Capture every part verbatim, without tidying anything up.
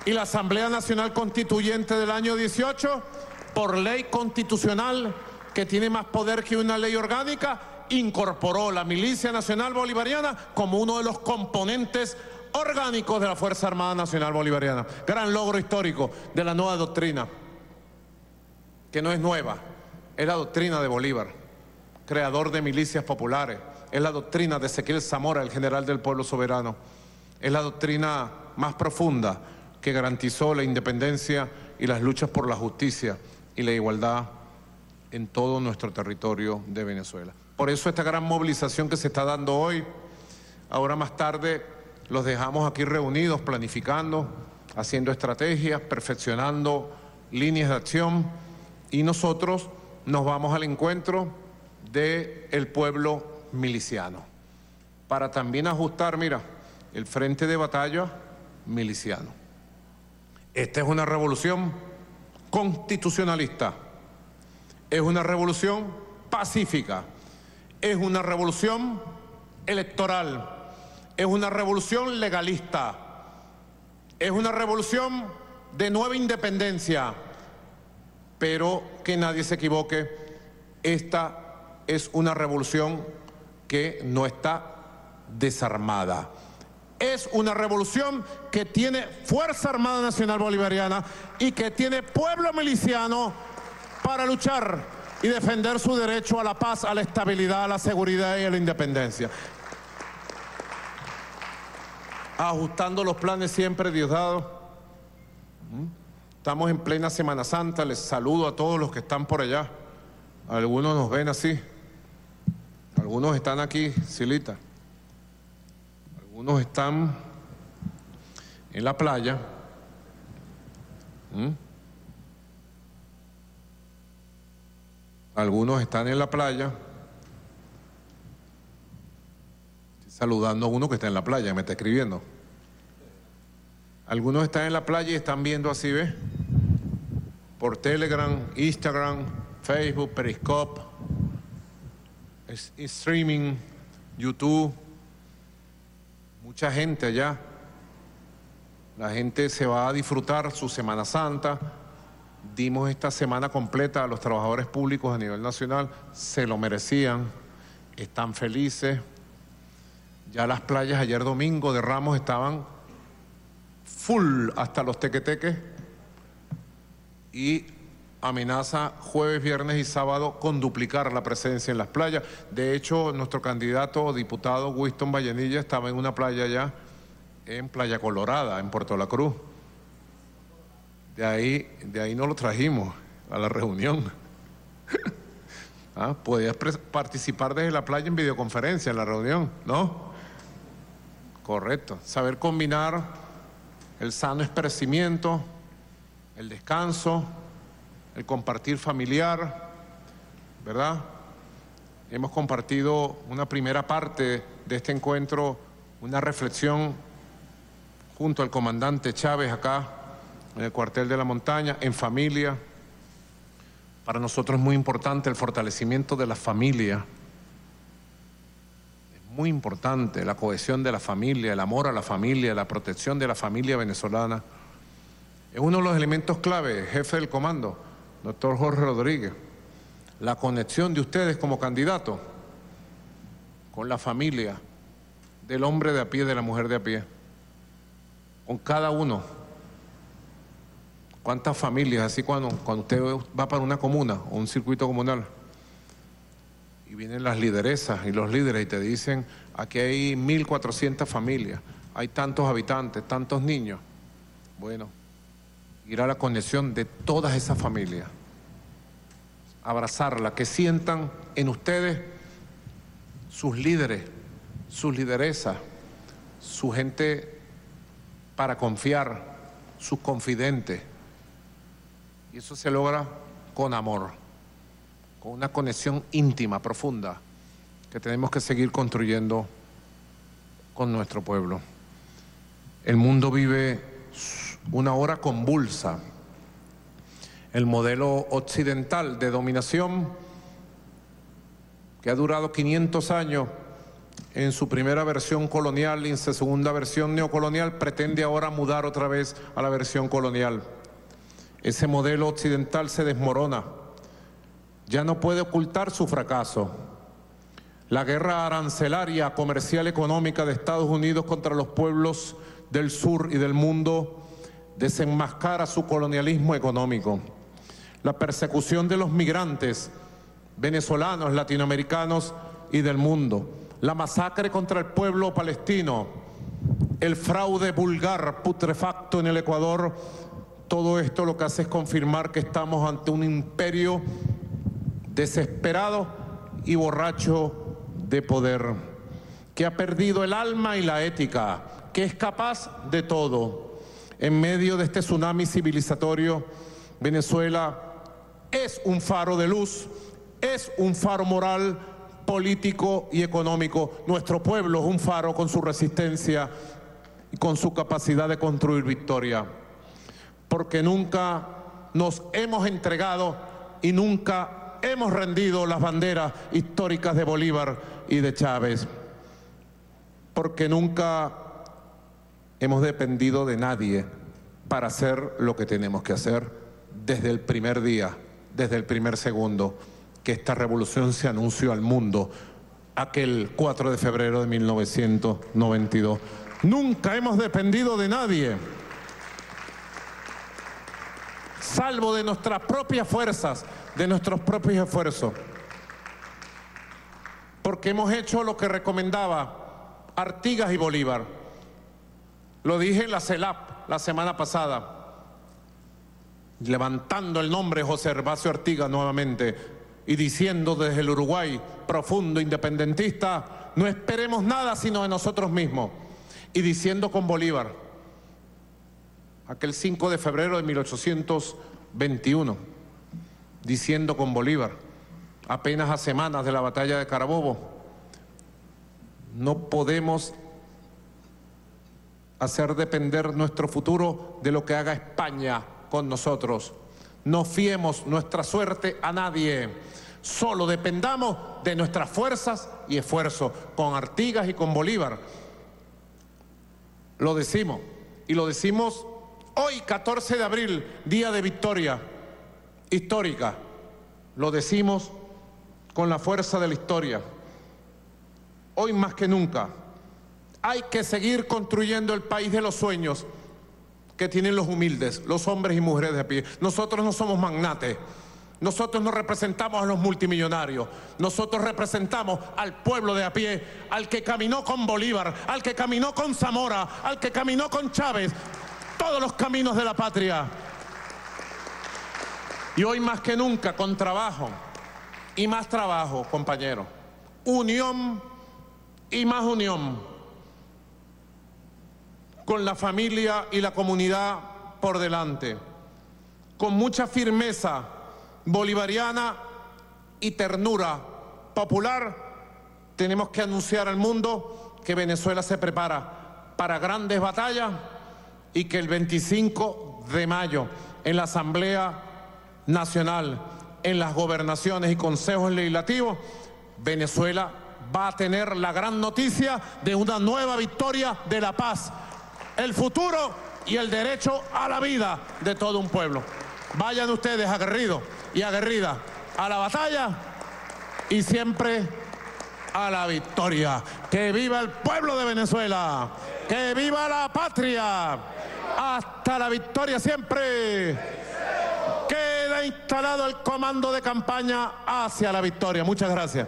Y la Asamblea Nacional Constituyente del año dieciocho, por ley constitucional que tiene más poder que una ley orgánica, incorporó la Milicia Nacional Bolivariana como uno de los componentes orgánicos de la Fuerza Armada Nacional Bolivariana. Gran logro histórico de la nueva doctrina, que no es nueva, es la doctrina de Bolívar, creador de milicias populares, es la doctrina de Ezequiel Zamora, el general del pueblo soberano, es la doctrina más profunda que garantizó la independencia y las luchas por la justicia y la igualdad en todo nuestro territorio de Venezuela. Por eso esta gran movilización que se está dando hoy, ahora más tarde los dejamos aquí reunidos, planificando, haciendo estrategias, perfeccionando líneas de acción, y nosotros nos vamos al encuentro del pueblo miliciano, para también ajustar, mira, el frente de batalla miliciano. Esta es una revolución constitucionalista, es una revolución pacífica, es una revolución electoral, es una revolución legalista, es una revolución de nueva independencia, pero que nadie se equivoque, esta es una revolución que no está desarmada. Es una revolución que tiene Fuerza Armada Nacional Bolivariana y que tiene pueblo miliciano para luchar y defender su derecho a la paz, a la estabilidad, a la seguridad y a la independencia. Ajustando los planes siempre, Diosdado. Estamos en plena Semana Santa, les saludo a todos los que están por allá. Algunos nos ven así, algunos están aquí, Silita. Algunos están en la playa. ¿Mm? Algunos están en la playa. Estoy saludando a uno que está en la playa, me está escribiendo. Algunos están en la playa y están viendo así, ¿ves? Por Telegram, Instagram, Facebook, Periscope, streaming, YouTube. Mucha gente allá, la gente se va a disfrutar su Semana Santa. Dimos esta semana completa a los trabajadores públicos a nivel nacional, se lo merecían, están felices. Ya las playas ayer domingo de Ramos estaban full hasta los tequeteques, y amenaza jueves, viernes y sábado con duplicar la presencia en las playas. De hecho, nuestro candidato diputado Winston Vallenilla estaba en una playa allá, en Playa Colorada, en Puerto La Cruz. De ahí, de ahí no lo trajimos a la reunión. ¿Ah? Podías participar desde la playa en videoconferencia en la reunión, ¿no? Correcto. Saber combinar el sano esparcimiento, el descanso, el compartir familiar, ¿verdad? Hemos compartido una primera parte de este encuentro, una reflexión junto al comandante Chávez acá en el cuartel de la montaña, en familia. Para nosotros es muy importante el fortalecimiento de la familia. Es muy importante la cohesión de la familia, el amor a la familia, la protección de la familia venezolana. Es uno de los elementos clave, jefe del comando, doctor Jorge Rodríguez, la conexión de ustedes como candidatos con la familia del hombre de a pie, de la mujer de a pie, con cada uno. ¿Cuántas familias? Así cuando, cuando usted va para una comuna o un circuito comunal y vienen las lideresas y los líderes y te dicen, aquí hay mil cuatrocientas familias, hay tantos habitantes, tantos niños. Bueno, ir a la conexión de todas esas familias, abrazarlas, que sientan en ustedes sus líderes, sus lideresas, su gente para confiar, sus confidentes. Y eso se logra con amor, con una conexión íntima, profunda, que tenemos que seguir construyendo con nuestro pueblo. El mundo vive una hora convulsa. El modelo occidental de dominación, que ha durado quinientos años, en su primera versión colonial y en su segunda versión neocolonial, pretende ahora mudar otra vez a la versión colonial. Ese modelo occidental se desmorona. Ya no puede ocultar su fracaso. La guerra arancelaria, comercial, económica de Estados Unidos contra los pueblos del sur y del mundo desenmascara su colonialismo económico. La persecución de los migrantes venezolanos, latinoamericanos y del mundo. La masacre contra el pueblo palestino. El fraude vulgar, putrefacto en el Ecuador. Todo esto lo que hace es confirmar que estamos ante un imperio desesperado y borracho de poder, que ha perdido el alma y la ética, que es capaz de todo. En medio de este tsunami civilizatorio, Venezuela es un faro de luz, es un faro moral, político y económico. Nuestro pueblo es un faro con su resistencia y con su capacidad de construir victoria, porque nunca nos hemos entregado y nunca hemos rendido las banderas históricas de Bolívar y de Chávez, porque nunca hemos dependido de nadie para hacer lo que tenemos que hacer desde el primer día, desde el primer segundo que esta revolución se anunció al mundo, aquel cuatro de febrero de mil novecientos noventa y dos. Nunca hemos dependido de nadie, salvo de nuestras propias fuerzas, de nuestros propios esfuerzos, porque hemos hecho lo que recomendaba Artigas y Bolívar. Lo dije en la CELAP la semana pasada, levantando el nombre José Gervasio Artigas nuevamente y diciendo desde el Uruguay profundo independentista, no esperemos nada sino de nosotros mismos, y diciendo con Bolívar, aquel cinco de febrero de mil ochocientos veintiuno, diciendo con Bolívar, apenas a semanas de la batalla de Carabobo, no podemos hacer depender nuestro futuro de lo que haga España con nosotros. No fiemos nuestra suerte a nadie, solo dependamos de nuestras fuerzas y esfuerzos. Con Artigas y con Bolívar lo decimos, y lo decimos hoy, catorce de abril, día de victoria histórica. Lo decimos con la fuerza de la historia. Hoy más que nunca hay que seguir construyendo el país de los sueños que tienen los humildes, los hombres y mujeres de a pie. Nosotros no somos magnates, nosotros no representamos a los multimillonarios, nosotros representamos al pueblo de a pie, al que caminó con Bolívar, al que caminó con Zamora, al que caminó con Chávez, todos los caminos de la patria. Y hoy más que nunca, con trabajo y más trabajo, compañeros, unión y más unión, con la familia y la comunidad por delante, con mucha firmeza bolivariana y ternura popular, tenemos que anunciar al mundo que Venezuela se prepara para grandes batallas y que el veinticinco de mayo en la Asamblea Nacional, en las gobernaciones y consejos legislativos, Venezuela va a tener la gran noticia de una nueva victoria de la paz, el futuro y el derecho a la vida de todo un pueblo. Vayan ustedes aguerridos y aguerridas a la batalla y siempre a la victoria. ¡Que viva el pueblo de Venezuela! ¡Que viva la patria! ¡Hasta la victoria siempre! Queda instalado el comando de campaña hacia la victoria. Muchas gracias.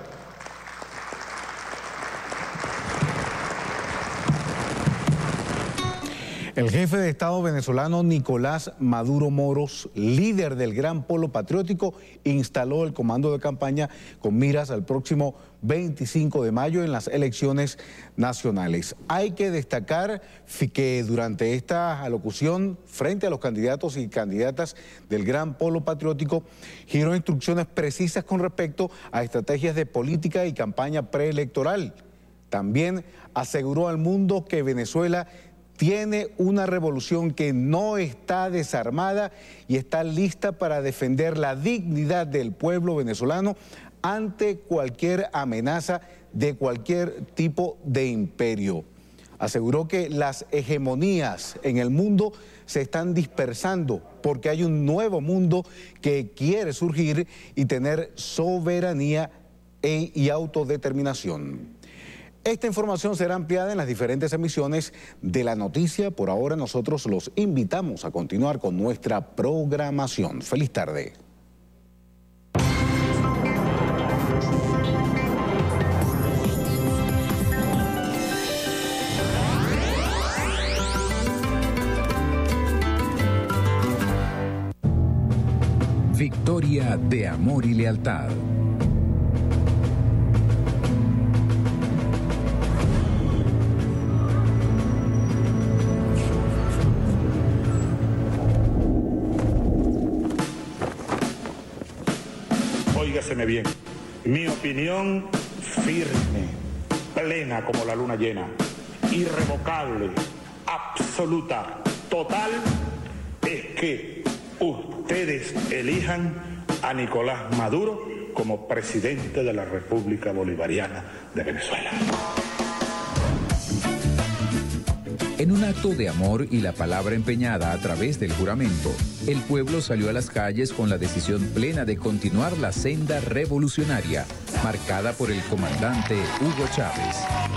El jefe de Estado venezolano Nicolás Maduro Moros, líder del Gran Polo Patriótico, instaló el comando de campaña con miras al próximo veinticinco de mayo en las elecciones nacionales. Hay que destacar que durante esta alocución frente a los candidatos y candidatas del Gran Polo Patriótico giró instrucciones precisas con respecto a estrategias de política y campaña preelectoral. También aseguró al mundo que Venezuela tiene una revolución que no está desarmada y está lista para defender la dignidad del pueblo venezolano ante cualquier amenaza de cualquier tipo de imperio. Aseguró que las hegemonías en el mundo se están dispersando porque hay un nuevo mundo que quiere surgir y tener soberanía e, y autodeterminación. Esta información será ampliada en las diferentes emisiones de La Noticia. Por ahora nosotros los invitamos a continuar con nuestra programación. Feliz tarde. Victoria de amor y lealtad. Óigaseme bien, mi opinión firme, plena como la luna llena, irrevocable, absoluta, total, es que ustedes elijan a Nicolás Maduro como presidente de la República Bolivariana de Venezuela. En un acto de amor y la palabra empeñada a través del juramento, el pueblo salió a las calles con la decisión plena de continuar la senda revolucionaria, marcada por el comandante Hugo Chávez.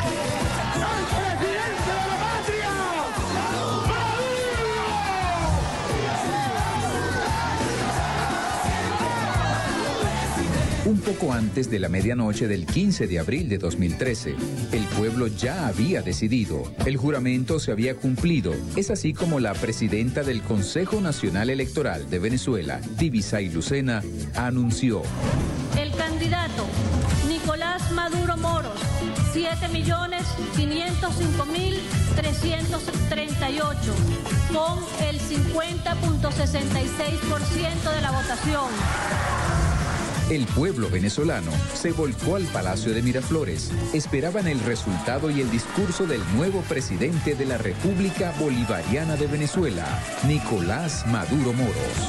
Un poco antes de la medianoche del quince de abril de dos mil trece, el pueblo ya había decidido, el juramento se había cumplido. Es así como la presidenta del Consejo Nacional Electoral de Venezuela, Divisay Lucena, anunció: el candidato Nicolás Maduro Moros, siete millones quinientos cinco mil trescientos treinta y ocho, con el cincuenta punto sesenta y seis por ciento de la votación. El pueblo venezolano se volcó al Palacio de Miraflores. Esperaban el resultado y el discurso del nuevo presidente de la República Bolivariana de Venezuela, Nicolás Maduro Moros.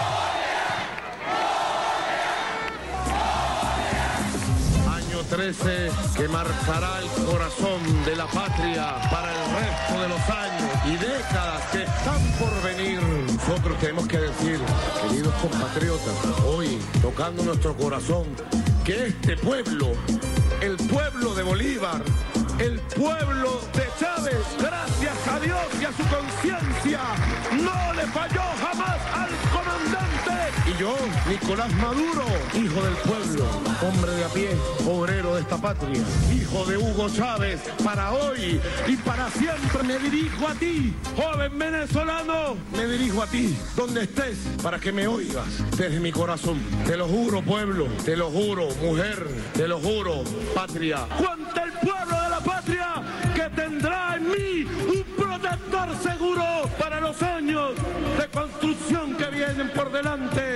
Año trece que marcará el corazón de la patria para el resto de los años y décadas que están por venir. Nosotros tenemos que decir, queridos compatriotas, hoy tocando nuestro corazón, que este pueblo, el pueblo de Bolívar, el pueblo de Chávez, gracias a Dios y a su conciencia, no le falló jamás al comandante. Y yo, Nicolás Maduro, hijo del pueblo, hombre de a pie, obrero de esta patria, hijo de Hugo Chávez, para hoy y para siempre me dirijo a ti, joven venezolano, me dirijo a ti, donde estés, para que me oigas desde mi corazón. Te lo juro, pueblo, te lo juro, mujer, te lo juro, patria. ¡Cuánta el pueblo de la patria que tendrá en mí un protector seguro para los años de construcción que vienen por delante!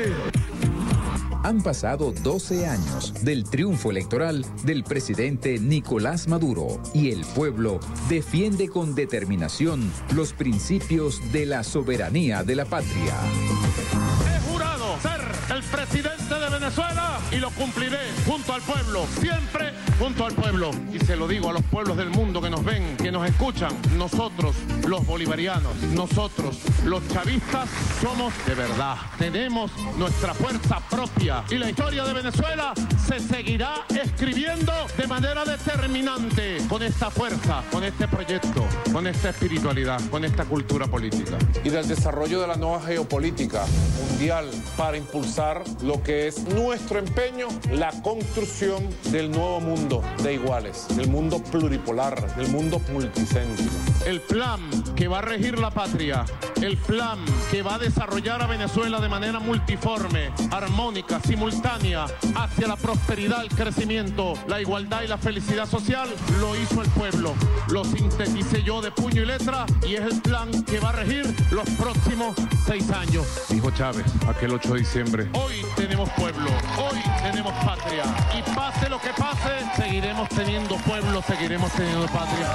Han pasado doce años del triunfo electoral del presidente Nicolás Maduro y el pueblo defiende con determinación los principios de la soberanía de la patria. He jurado ser el presidente de Venezuela y lo cumpliré junto al pueblo, siempre junto al pueblo. Y se lo digo a los pueblos del mundo que nos ven, que nos escuchan, nosotros los bolivarianos, nosotros los chavistas somos de verdad. Tenemos nuestra fuerza propia y la historia de Venezuela se seguirá escribiendo de manera determinante con esta fuerza, con este proyecto, con esta espiritualidad, con esta cultura política. Y del desarrollo de la nueva geopolítica mundial para impulsar lo que es nuestro empeño, la construcción del nuevo mundo de iguales, del mundo pluripolar, del mundo multicéntrico. El plan que va a regir la patria, el plan que va a desarrollar a Venezuela de manera multiforme, armónica, simultánea, hacia la prosperidad, el crecimiento, la igualdad y la felicidad social, lo hizo el pueblo. Lo sinteticé yo de puño y letra y es el plan que va a regir los próximos seis años. Dijo Chávez aquel ocho de diciembre. Hoy tenemos pueblo, hoy tenemos patria y pase lo que pase, seguiremos teniendo pueblo, seguiremos teniendo patria.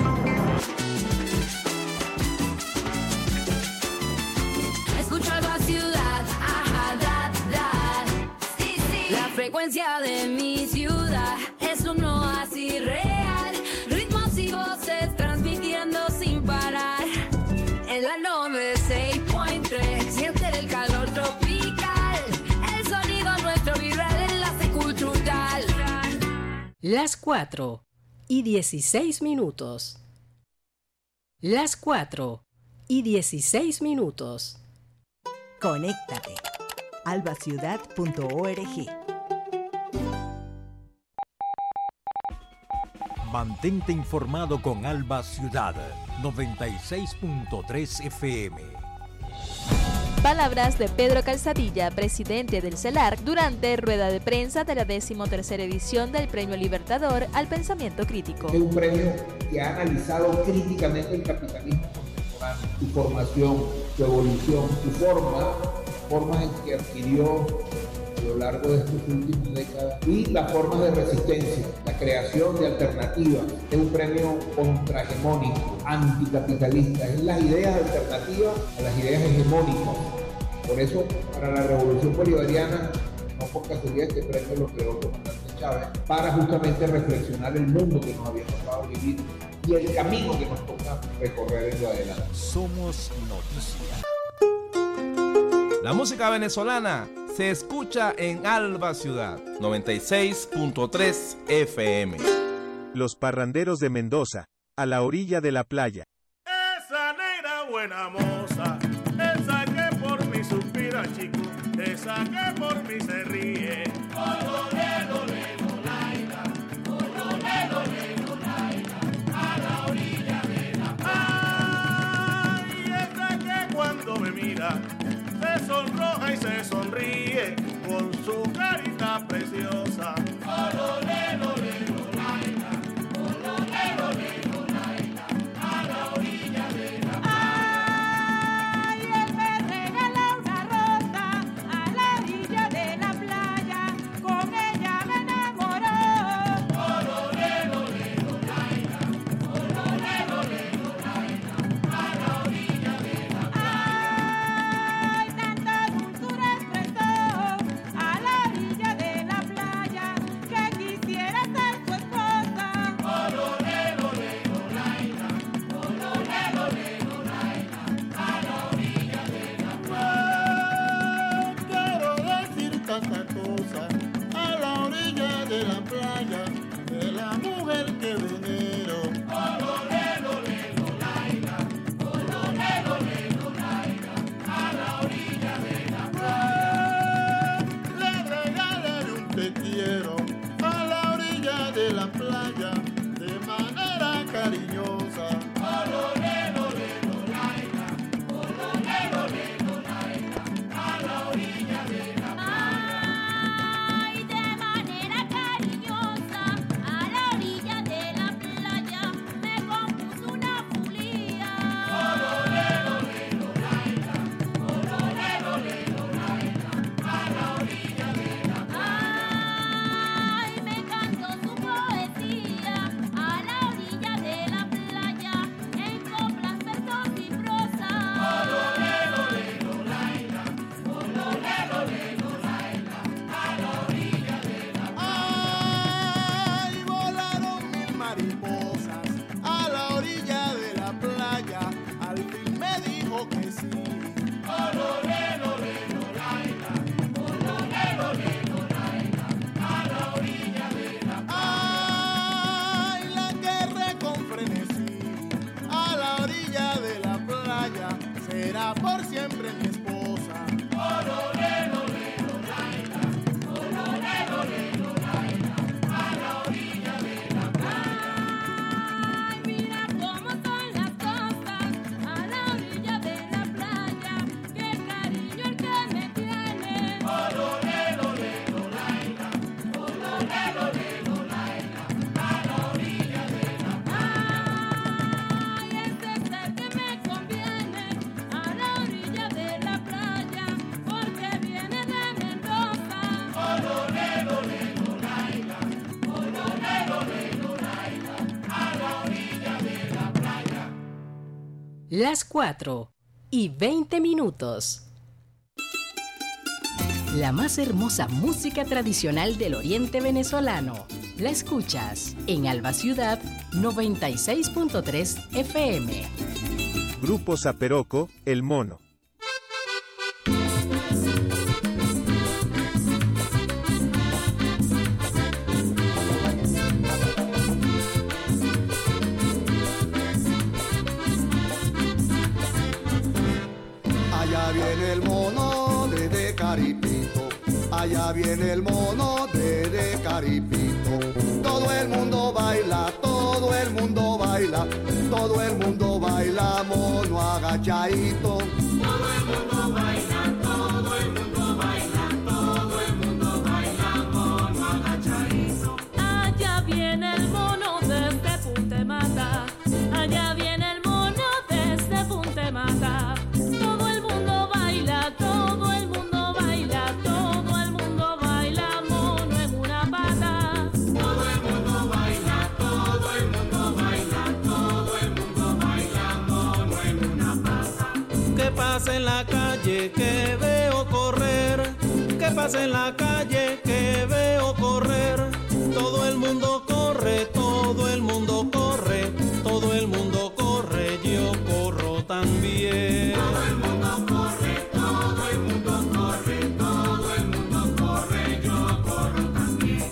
Escucho algo así. orilla de mi ciudad es un oasis real, ritmos y voces transmitiendo sin parar. En la noventa y seis punto tres siente el calor tropical, el sonido nuestro vibra de enlace cultural. Las cuatro y dieciséis minutos. Las cuatro y dieciséis minutos. Conéctate. alba ciudad punto org. Mantente informado con Alba Ciudad noventa y seis punto tres F M. Palabras de Pedro Calzadilla, presidente del CELARC, durante rueda de prensa de la decimotercera edición del Premio Libertador al Pensamiento Crítico. Es un premio que ha analizado críticamente el capitalismo contemporáneo, su formación, su evolución, su forma, formas en que adquirió a lo largo de estas últimas décadas y las formas de resistencia, la creación de alternativas. Es un premio contrahegemónico, anticapitalista, es las ideas alternativas a las ideas hegemónicas. Por eso, para la revolución bolivariana, no por casualidad este premio lo creó el comandante Chávez, para justamente reflexionar el mundo que nos había tocado vivir y el camino que nos toca recorrer en lo adelante. Somos noticia. La música venezolana se escucha en Alba Ciudad, noventa y seis punto tres F M. Los parranderos de Mendoza, a la orilla de la playa. Esa negra buena moza, esa que por mí suspira, chico, esa que por mí se ríe. Ololelo, lelo, laila, ololelo, lelo, laila, a la orilla de la playa. Ay, esa que cuando me mira se sonroja y se sonríe con su carita preciosa. Ololelo, lelo, laila, ololelo, lelo, laila, a la orilla de la playa. Ay, él me regala una rosa a la orilla de la playa, con ella me enamoró. Ololelo, lelo, laila, ololelo, lelo, laila, a la orilla de la playa. Ay, tanta dulzura expresó a la orilla de la playa, que quisiera ser su esposa. Ololelo, lelo, laila, ololelo, lelo, laila, a la orilla de la playa. Quiero decir tanta cosa a la orilla de la playa, de la mujer que venero. Ololelo, lelo, laila, ololelo, lelo, laila, a la orilla de la playa. Le regalaré un te quiero a la orilla de la playa, de manera cariñosa. Ololelo, lelo, laila, ololelo, lelo, laila, a la orilla de la playa. Ay, de manera cariñosa a la orilla de la playa me compuso una fulía. Ololelo, lelo, laila, ololelo, lelo, laila, a la orilla de la playa. Ay, me cantó su poesía a la orilla de la playa, en coplas, versos y prosa. Ololelo, lelo, laila, ololelo, lelo, laila, a la orilla de la playa. Ay, volaron mil mariposas a la orilla de la playa, al fin me dijo que sí. Ololelo, lelo, laila, ololelo, lelo, laila, a la orilla de la playa. Ay, la guerra con frenesí a la orilla de la playa, será por siempre mi esposa. Ololelo, lelo, laila, ololelo, lelo, laila, a la orilla de la playa. Ay, mira cómo son las cosas a la orilla de la playa, qué cariño el que me tiene. Ololelo, lelo, laila, ololelo, lelo, laila, a la orilla de la playa. Ay, ese es el que me conviene a la orilla de la playa, porque viene de Mendoza. Ololelo, lelo, laila, ololelo, lelo, laila, a la orilla de la playa. Las cuatro y veinte minutos. La más hermosa música tradicional del oriente venezolano. La escuchas en Alba Ciudad noventa y seis punto tres F M. Grupo Zaperoco, El Mono. Allá viene el mono desde Caripito, allá viene el mono desde Caripito. Todo el mundo baila, todo el mundo baila, todo el mundo baila mono agachadito. Todo el mundo baila, todo el mundo baila, todo el mundo baila mono agachadito. Allá viene el mono desde Punta Mata, allá viene el mono desde Punta Mata. Todo el mundo baila, todo el mundo baila, todo el mundo baila mono en una pata. Todo el mundo baila, todo el mundo baila, todo el mundo baila mono en una pata. ¿Qué pasa en la calle que veo correr? ¿Qué pasa en la calle que veo correr? Todo el mundo corre, todo el mundo corre, todo el mundo corre, yo corro también. Todo el mundo corre, todo el mundo corre, todo el mundo corre, yo corro también.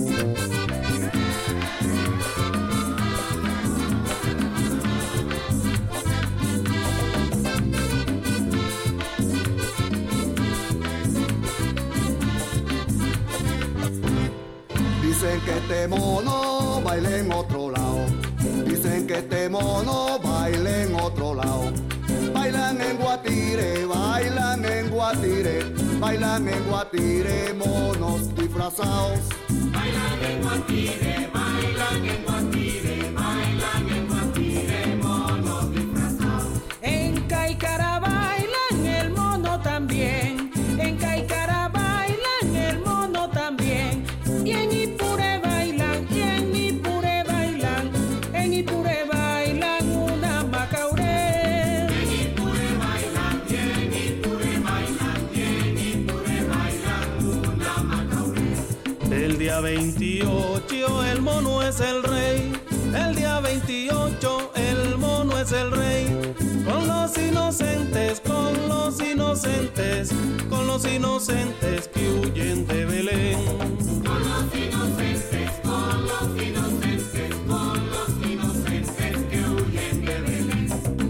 Dicen que este mono baila en otro lado, dicen que este mono baila en otro lado. Bailan en Guatire, bailan en Guatire, bailan en Guatire monos disfrazados. Bailan en Guatire, bailan en Guatire, bailan en Guatire monos disfrazados. En Caicara bailan el mono también, en Caicara bailan el mono también, y en Ipure bailan, y en Ipure bailan, en Ipure bailan una macauré. En Ipure bailan, y en Ipure bailan, y en Ipure bailan una macauré. El día veintiocho el mono es el rey, el día veintiocho el mono es el rey. Con los inocentes, con los inocentes, con los inocentes que huyen de Belén. Con los inocentes, con los inocentes, con los inocentes que huyen de Belén.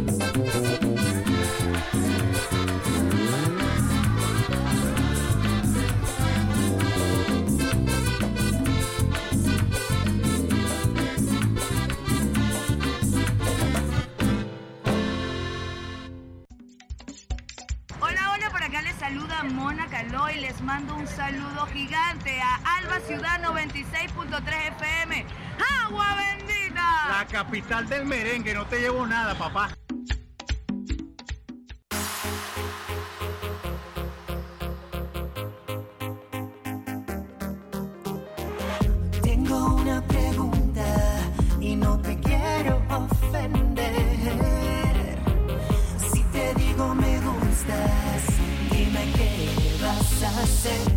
Hola, hola, por acá les saluda Mona Caló y les mando un saludo gigante a Alba Ciudad noventa y seis punto tres F M. ¡Agua bendita! La capital del merengue, no te llevo nada, papá. Tengo una pregunta y no te quiero ofender. Si te digo me gustas, dime qué vas a hacer.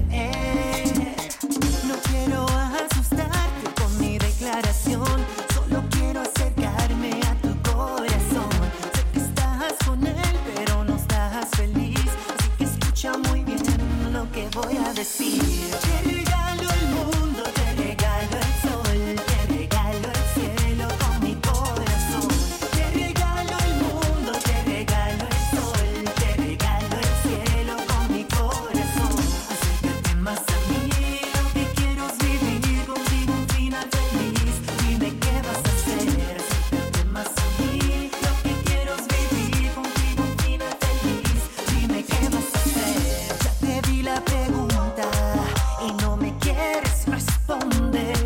No quiero asustarte con mi declaración, solo quiero acercarme a tu corazón. Sé que estás con él, pero no estás feliz, así que escucha muy bien lo que voy a decir. Te regalo el mundo, te regalo el sol, te regalo el cielo con mi corazón. Te regalo el mundo, te regalo el sol, te regalo el cielo con mi corazón. Acércate más a mí, lo que quiero es vivir contigo un final feliz. Dime qué vas a hacer. Acércate más a mí, lo que quiero es vivir contigo un final feliz. Dime qué vas a hacer. Ya te di la pregunta y no me quieres responder.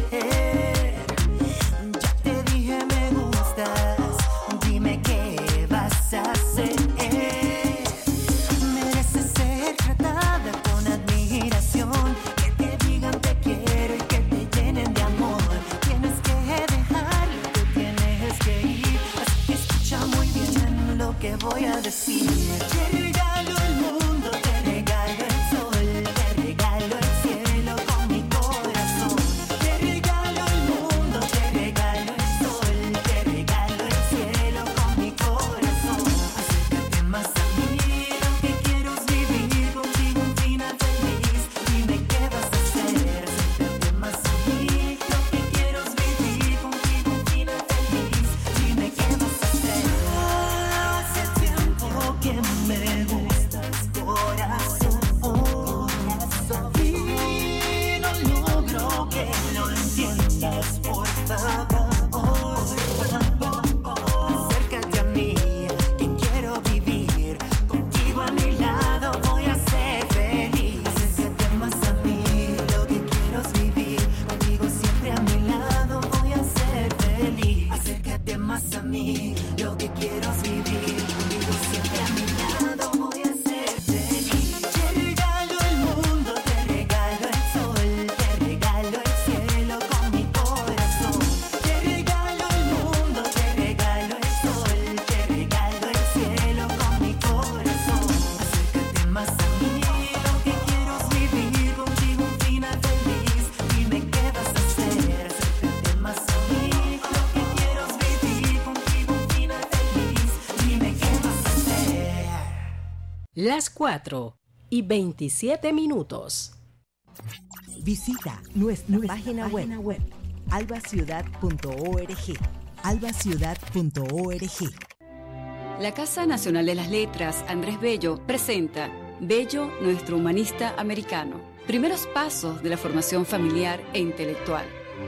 Ya te dije me gustas, dime qué vas a hacer. Mereces ser tratada con admiración, que te digan te quiero y que te llenen de amor. Tienes que dejarlo, tú tienes que ir, así que escucha muy bien lo que voy a decir. Te regalo el mundo, te regalo el sol, te Acércate a mí, que quiero vivir. Contigo a mi lado voy a ser feliz. Acércate más a mí, lo que quiero es vivir. Contigo siempre a mi lado voy a ser feliz. Acércate más a mí, lo que quiero es vivir. Contigo siempre a mi lado voy a ser feliz. Te regalo el mundo, te regalo el sol, te regalo el cielo con mi corazón. Te regalo el mundo, te regalo el sol, te regalo el cielo con mi corazón. Acércate más a mí, lo que quiero es vivir contigo un final feliz. Dime qué vas a hacer. Acércate más a mí, lo que quiero es vivir contigo un final feliz. Dime qué vas a hacer. Las cuatro y veintisiete minutos. Visita nuestra, nuestra página, página web, web albaciudad punto org. albaciudad punto org. La Casa Nacional de las Letras, Andrés Bello, presenta Bello, nuestro humanista americano. Primeros pasos de la formación familiar e intelectual.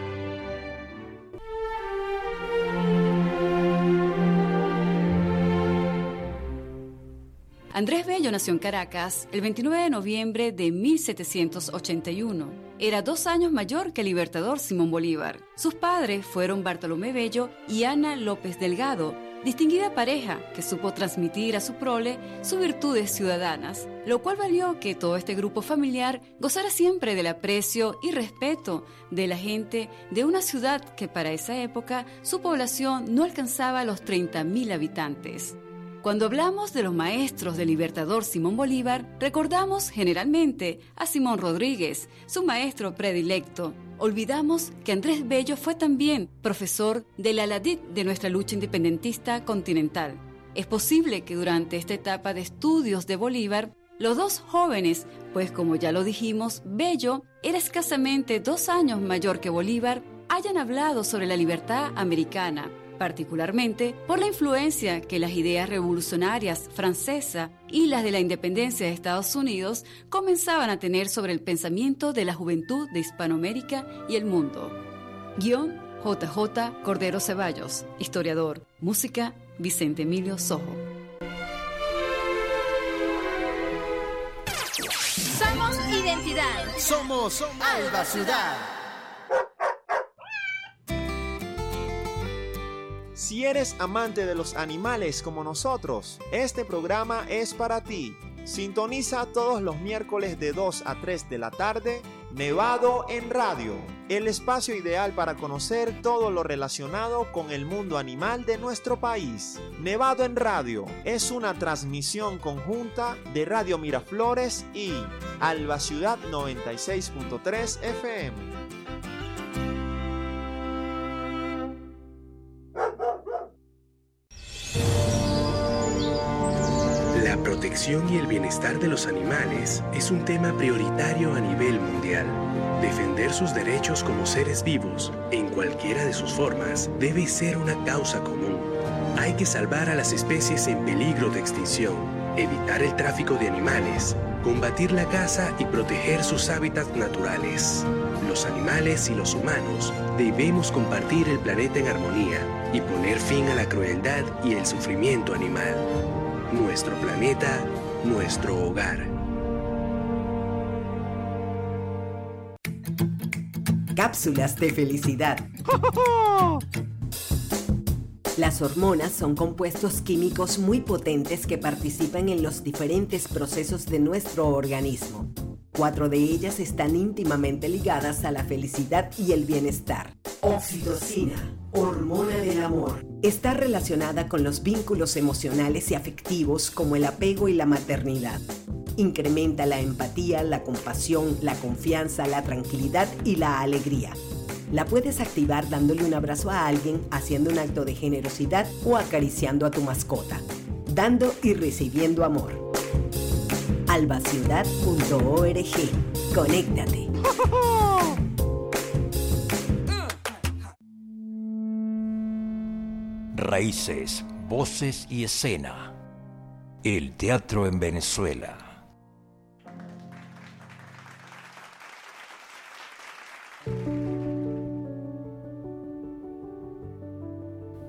Andrés Bello nació en Caracas el veintinueve de noviembre de mil setecientos ochenta y uno. Era dos años mayor que el libertador Simón Bolívar. Sus padres fueron Bartolomé Bello y Ana López Delgado, distinguida pareja que supo transmitir a su prole sus virtudes ciudadanas, lo cual valió que todo este grupo familiar gozara siempre del aprecio y respeto de la gente de una ciudad que para esa época su población no alcanzaba los treinta mil habitantes. Cuando hablamos de los maestros del libertador Simón Bolívar, recordamos generalmente a Simón Rodríguez, su maestro predilecto. Olvidamos que Andrés Bello fue también profesor del Aladid de nuestra lucha independentista continental. Es posible que durante esta etapa de estudios de Bolívar, los dos jóvenes, pues como ya lo dijimos, Bello era escasamente dos años mayor que Bolívar, hayan hablado sobre la libertad americana, particularmente por la influencia que las ideas revolucionarias francesas y las de la independencia de Estados Unidos comenzaban a tener sobre el pensamiento de la juventud de Hispanoamérica y el mundo. Guión J J Cordero Ceballos, historiador. Música Vicente Emilio Sojo. Somos identidad. Somos Alba Ciudad. Si eres amante de los animales como nosotros, este programa es para ti. Sintoniza todos los miércoles de dos a tres de la tarde, Nevado en Radio, el espacio ideal para conocer todo lo relacionado con el mundo animal de nuestro país. Nevado en Radio es una transmisión conjunta de Radio Miraflores y Alba Ciudad noventa y seis punto tres F M. La protección y el bienestar de los animales es un tema prioritario a nivel mundial. Defender sus derechos como seres vivos, en cualquiera de sus formas, debe ser una causa común. Hay que salvar a las especies en peligro de extinción, evitar el tráfico de animales, combatir la caza y proteger sus hábitats naturales. Los animales y los humanos debemos compartir el planeta en armonía y poner fin a la crueldad y el sufrimiento animal. Nuestro planeta, nuestro hogar. Cápsulas de felicidad. Las hormonas son compuestos químicos muy potentes que participan en los diferentes procesos de nuestro organismo. Cuatro de ellas están íntimamente ligadas a la felicidad y el bienestar. Oxitocina, hormona del amor. Está relacionada con los vínculos emocionales y afectivos como el apego y la maternidad. Incrementa la empatía, la compasión, la confianza, la tranquilidad y la alegría. La puedes activar dándole un abrazo a alguien, haciendo un acto de generosidad o acariciando a tu mascota. Dando y recibiendo amor. albaciudad punto org. Conéctate. Raíces, voces y escena. El teatro en Venezuela.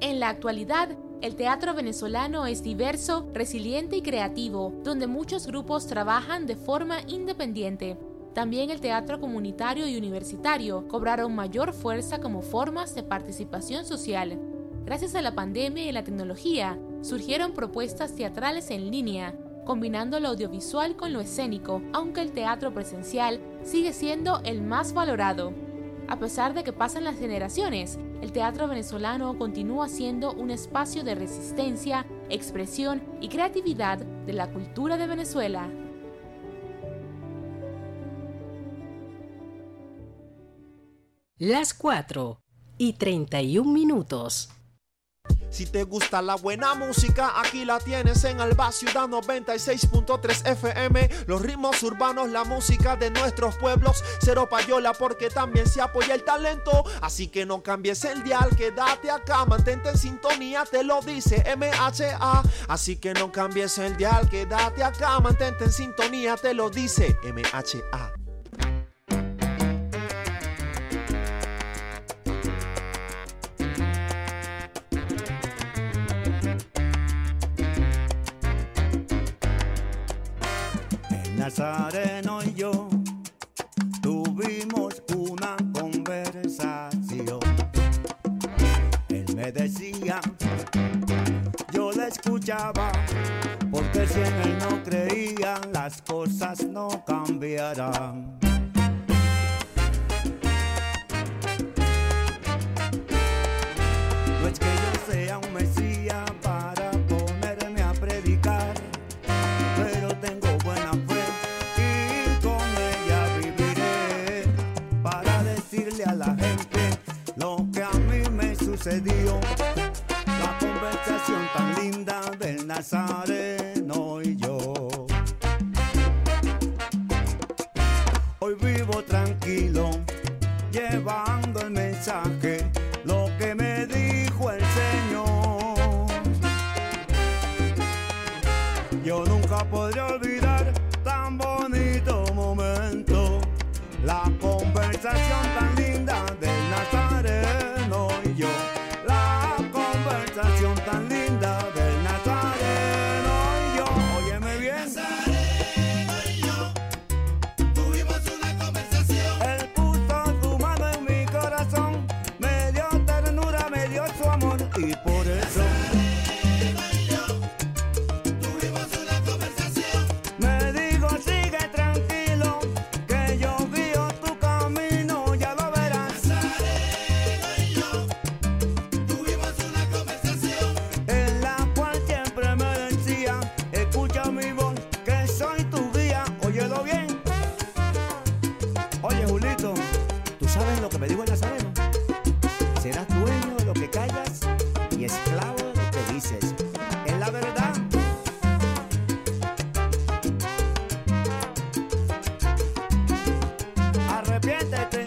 En la actualidad, el teatro venezolano es diverso, resiliente y creativo, donde muchos grupos trabajan de forma independiente. También el teatro comunitario y universitario cobraron mayor fuerza como formas de participación social. Gracias a la pandemia y la tecnología, surgieron propuestas teatrales en línea, combinando lo audiovisual con lo escénico, aunque el teatro presencial sigue siendo el más valorado. A pesar de que pasan las generaciones, el teatro venezolano continúa siendo un espacio de resistencia, expresión y creatividad de la cultura de Venezuela. Las cuatro y treinta y un minutos. Si te gusta la buena música, aquí la tienes en Alba Ciudad noventa y seis punto tres F M. Los ritmos urbanos, la música de nuestros pueblos. Cero payola porque también se apoya el talento. Así que no cambies el dial, quédate acá, mantente en sintonía, te lo dice M H A. Así que no cambies el dial, quédate acá, mantente en sintonía, te lo dice M H A. Nazareno y yo tuvimos una conversación. Él me decía, yo le escuchaba, porque si en él no creía, las cosas no cambiarán. No es que yo sea un mesías para ponerme a predicar, pero tengo buena fe. A la gente lo que a mí me sucedió, la conversación tan linda del Nazareno y yo. Hoy vivo tranquilo, llevando el mensaje, lo que me dijo el Señor. Yo nunca podré olvidar tan bonito momento, la conversación tan linda del Nazareno y yo. La conversación tan linda del Nazareno y yo. Óyeme bien. Nazareno y yo tuvimos una conversación. Él puso su mano en mi corazón, me dio ternura, me dio su amor, y por eso Nazareno y yo tuvimos una conversación. Me dijo, sigue tranquilo, que yo guío tu camino, ya lo verás. Nazareno y yo tuvimos una conversación, en la cual siempre me decía, escucha mi voz, que soy tu guía, óyelo bien. Oye, Julito, ¿tú sabes lo que me dijo el Nazareno? Serás dueño de lo que callas y esclavo de lo que dices. Es la verdad. Arrepiéntete.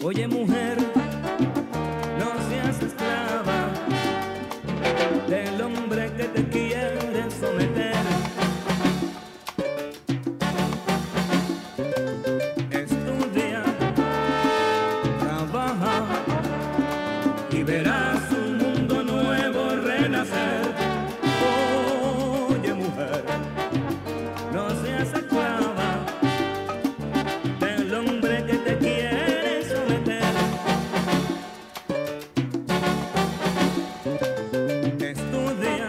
Oye mujer, no seas esclava del hombre que te quiere someter. Estudia, trabaja y verás un mundo nuevo renacer. Oye mujer, no seas esclava del hombre que te quiere someter. Estudia,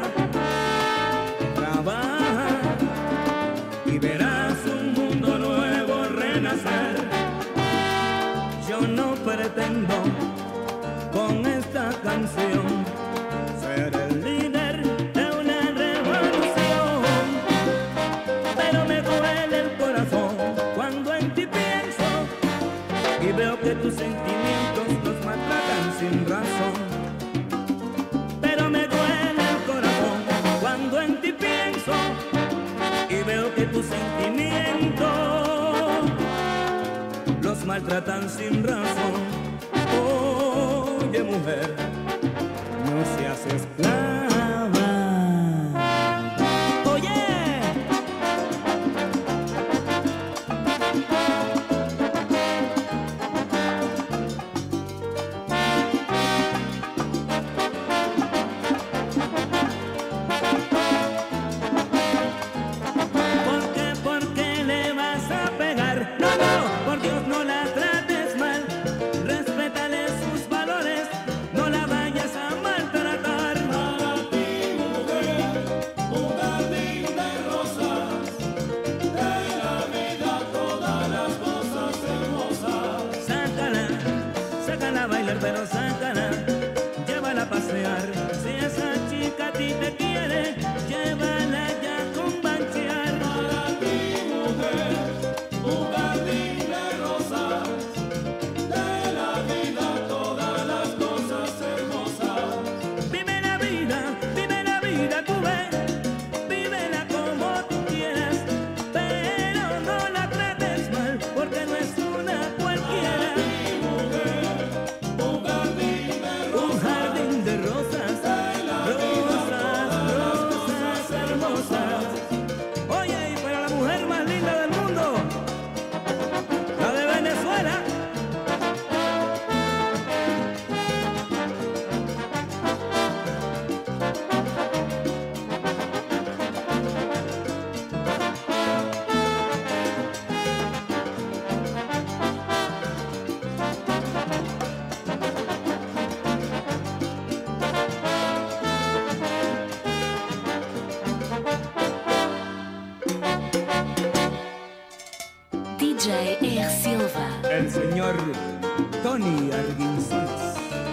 trabaja y verás un mundo nuevo renacer. Yo no pretendo con esta canción ser el líder de una revolución, pero me duele el corazón cuando en ti pienso y veo que tus sentimientos los maltratan sin razón. Pero me duele el corazón cuando en ti pienso y veo que tus sentimientos los maltratan sin razón. Oye mujer, no seas esclava. Oye. ¿Por qué, por qué le vas a pegar? No, no, por Dios no la trates mal. Respétale sus valores, no la vayas a maltratar. Para ti, mujer, un jardín de rosas, de la vida todas las cosas hermosas. Sácala, sácala a bailar, pero sácala, llévala a pasear. Si esa chica a ti te quiere, llévala ya con banchear. Para ti, mujer, un jardín de rosas, de la vida todas las cosas hermosas. Vive la vida, vive la vida, tú ves, vívela como tú quieras, pero no la trates mal, porque no es una cualquiera. Un jardín de rosas, un jardín de rosas, rosas, rosas hermosas. Oye, y para la mujer más linda del mundo, la de Venezuela. D J Air Silva. El señor Tony Arguinzones.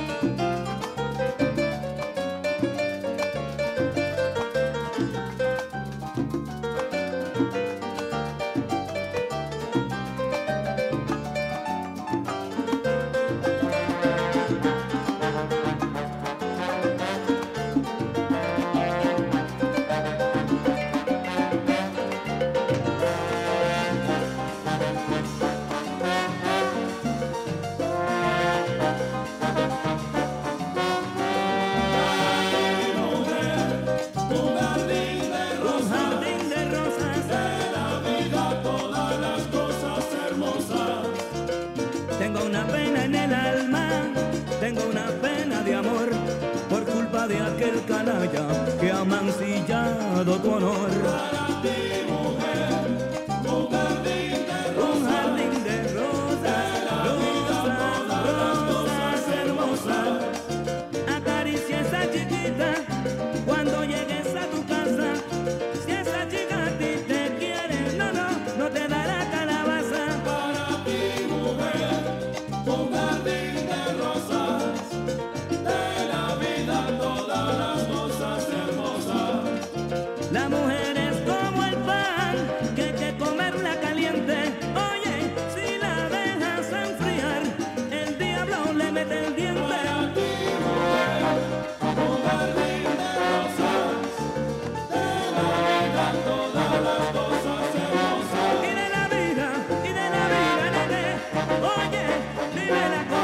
Un jardín de rosas, de la vida todas las cosas hermosas. Tengo una pena en el alma, tengo una pena de amor, por culpa de aquel canalla que ha mancillado tu honor. Para ti, mujer, un jardín de rosas, un jardín de rosas, rosas, rosas hermosas. Acaricia esa chiquita cuando llegues a tu casa. Si esa chica a ti te quiere, no, no, no te dará calabaza. Para ti, mujer, un jardín de rosas, de la vida todas las cosas hermosas. La mujer es como el pan, que hay que comerla caliente. Oye, si la dejas enfriar, el diablo le mete el diente. Para ti, mujer, un jardín de rosas, de la vida todas las cosas hermosas. Y de la vida, y de la vida, nene, oye, vívela como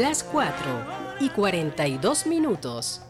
Las cuatro y cuarenta y dos minutos.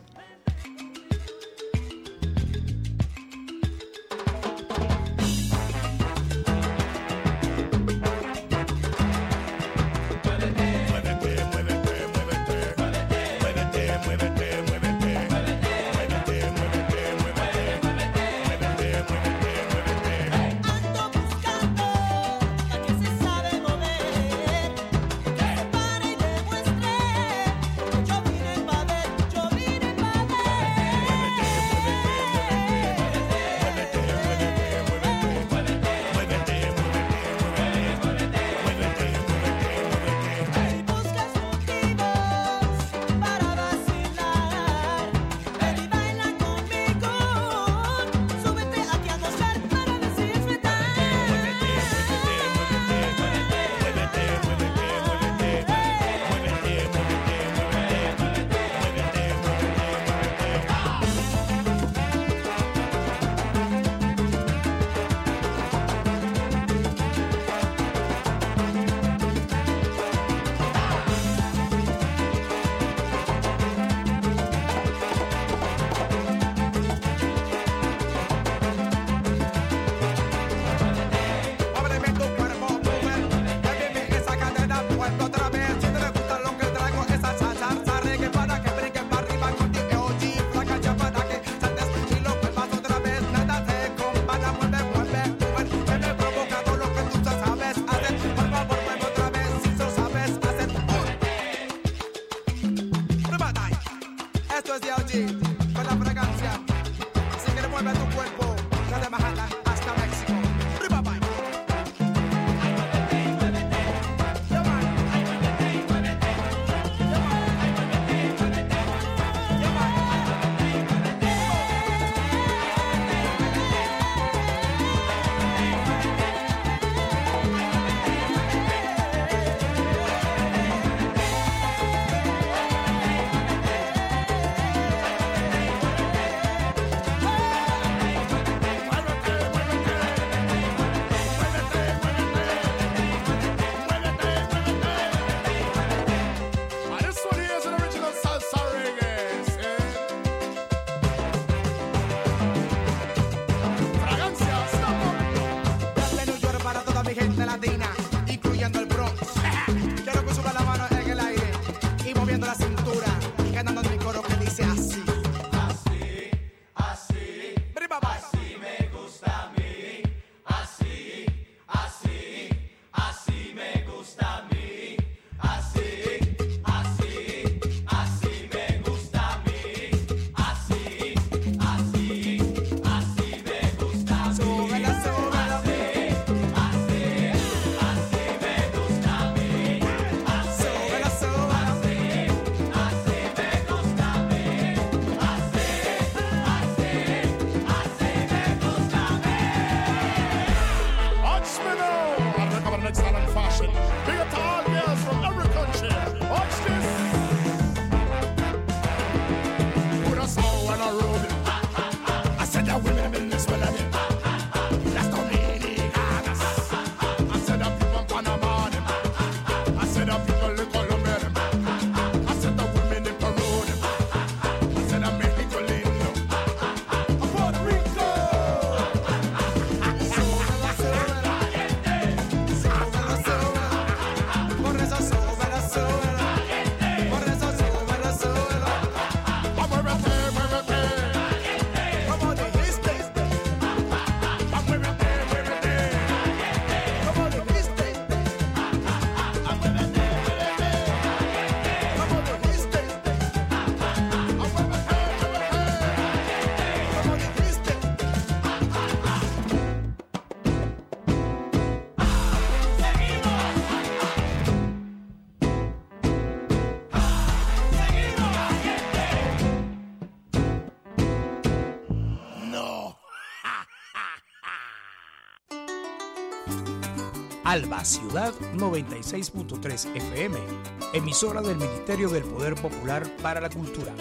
Alba Ciudad noventa y seis punto tres F M, emisora del Ministerio del Poder Popular para la Cultura.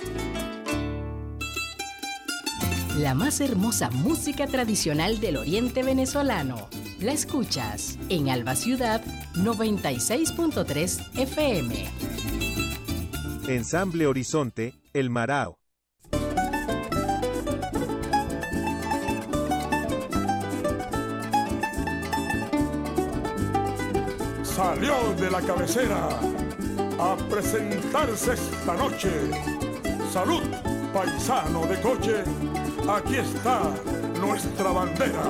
La más hermosa música tradicional del oriente venezolano. La escuchas en Alba Ciudad noventa y seis punto tres F M. Ensamble Horizonte, El Marao. Salió de la cabecera a presentarse esta noche. Salud, paisano de coche, aquí está nuestra bandera.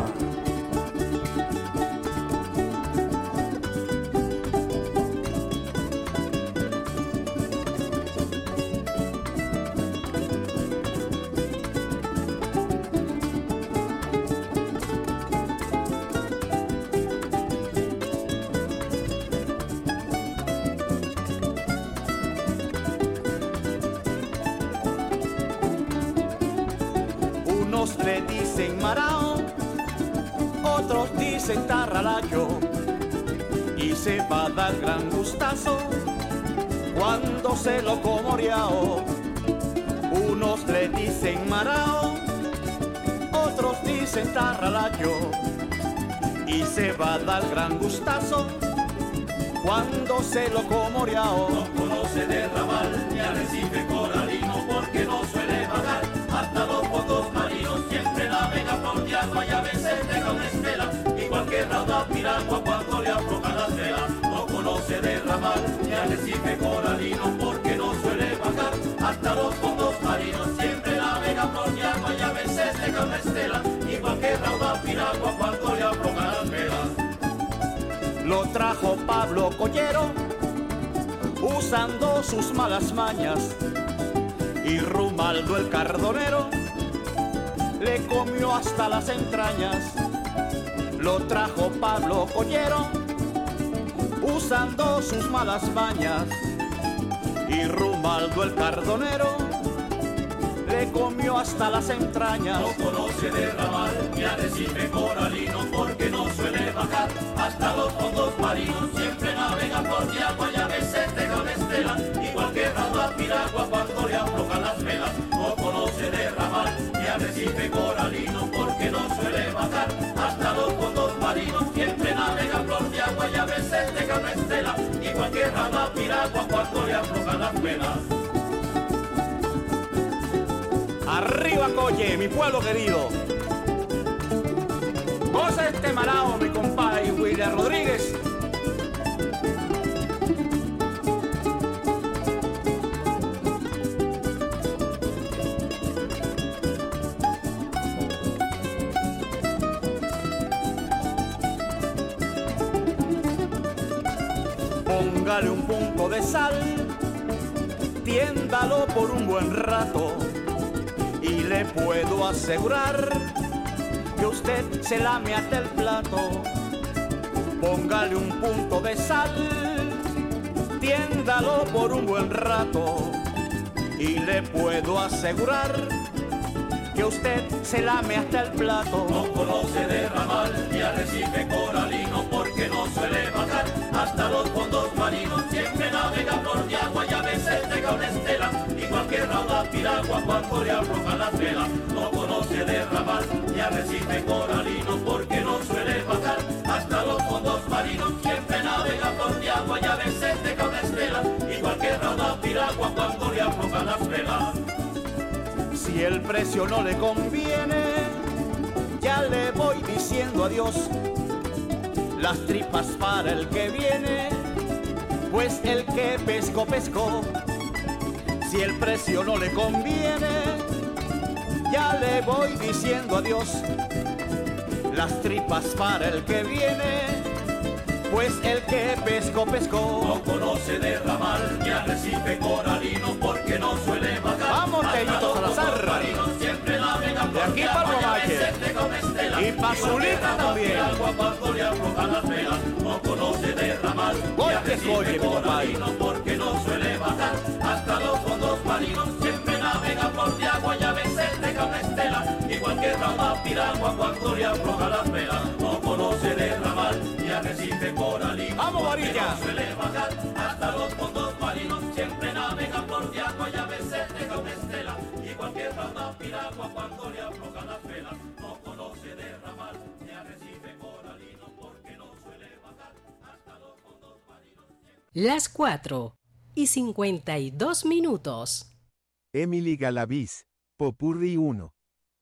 Le dicen marao, otros dicen tarralayo, y se va a dar gran gustazo cuando se lo comoreao. Unos le dicen marao, otros dicen tarralayo, y se va a dar gran gustazo cuando se lo comoreao. No conoce de ramal ni arrecife coralino porque no suele bajar hasta los fondos marinos, siempre navega por agua y a veces deja una estela, igual que rauda piragua cuando le aflojan las velas. No conoce de ramal ni arrecife coralino porque no suele bajar hasta los fondos marinos, siempre navega por agua y a veces deja una estela, igual que rauda piragua cuando le aflojan las velas. Lo trajo Pablo Collero usando sus malas mañas, y Rumaldo el cardonero le comió hasta las entrañas. Lo trajo Pablo Collero usando sus malas mañas, y Rumaldo el cardonero le comió hasta las entrañas. No conoce de ramal ni arrecife coralino porque no suele bajar hasta los fondos marinos, siempre navega por agua y a veces deja una estela, igual que rauda piragua cuando le aflojan las velas. No conoce de ramal ni arrecife coralino porque no suele bajar hasta los fondos marinos, siempre navega por agua y a veces deja una estela, igual que rauda piragua cuando le aflojan las velas. Arriba Colle, mi pueblo querido. Goza este marao, mi compadre William Rodríguez. Póngale un punto de sal, tiéndalo por un buen rato, y le puedo asegurar que usted se lame hasta el plato. Póngale un punto de sal, tiéndalo por un buen rato, y le puedo asegurar que usted se lame hasta el plato. No conoce de ramal ni arrecife coralino porque no suele bajar hasta los fondos marinos, siempre navega por agua y a veces deja una estela, igual que rauda piragua cuando le aflojan las velas. No conoce de ramal ni arrecife coralino porque no suele bajar hasta los fondos marinos, siempre navega por agua y a veces deja una estela, igual que rauda piragua cuando le aflojan las velas. Si el precio no le conviene, ya le voy diciendo adiós. Las tripas para el que viene, pues el que pescó, pescó. Si el precio no le conviene, ya le voy diciendo adiós. Las tripas para el que viene, pues el que pescó, pescó. No conoce de ramal ni arrecife coralino porque no suele bajar. Vamos, Tellito Salazar. Siempre navega de aquí para Romache. Y pa' Zulita también. Cuando le aflojan las velas. No conoce de ramal ni arrecife coralino porque no suele bajar hasta los fondos marinos. Siempre navega por de agua y a veces deja una estela, igual que rauda piragua cuando le aflojan las velas. No conoce de ramal ni arrecife coralino. Vamos, Varilla. No suele bajar hasta los fondos marinos, siempre navega por de agua y a veces deja una estela, igual que rauda piragua cuando le aflojan las velas. No conoce de ramal ni arrecife coralino porque no suele bajar hasta los fondos marinos. Las cuatro y cincuenta y dos minutos. Emily Galaviz, Popurrí uno.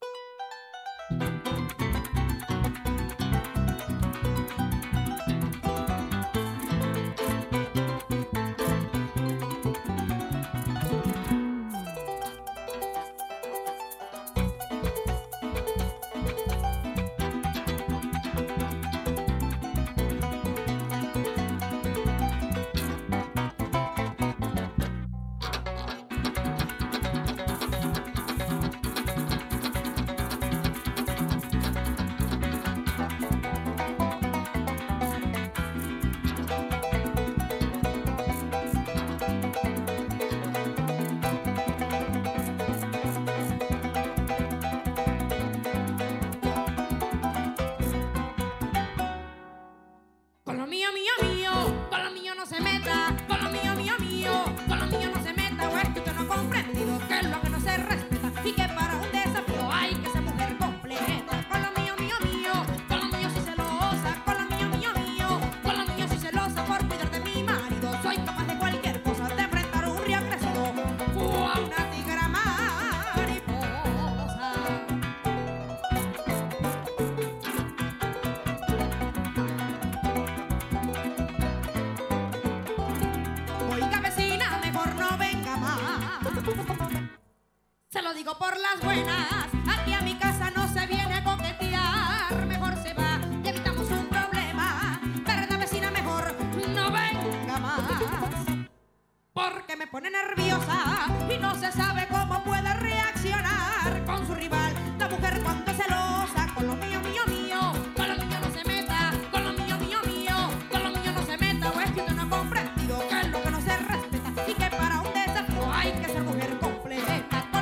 Se lo digo por las buenas, aquí a mi casa no se viene a coquetear, mejor se va y evitamos un problema, ¿verdad vecina? Mejor no venga más, porque me pone nerviosa y no se sabe cómo puede reaccionar con su rival, la mujer cuando es celosa, con lo mío, mío, mío, con lo mío no se meta, con lo mío, mío, mío, con lo mío no se meta, o es que usted no ha comprendido que es lo que no se respeta y que para un desafío hay que ser mujer completa.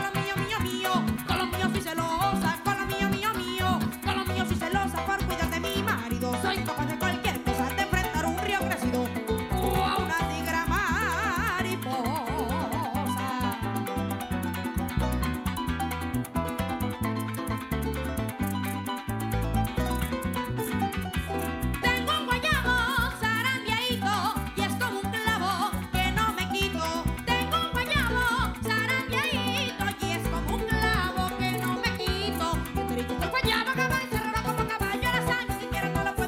Soy capaz de cualquier cosa, de enfrentar un río crecido o a una tigra mariposa. Tengo un guayabo zarandeadito y es como un clavo que no me quito. Tengo un guayabo zarandeadito y es como un clavo que no me quito. Enterito el guayabo que va encerrado como caballo a la sangre, siquiera no lo puedo.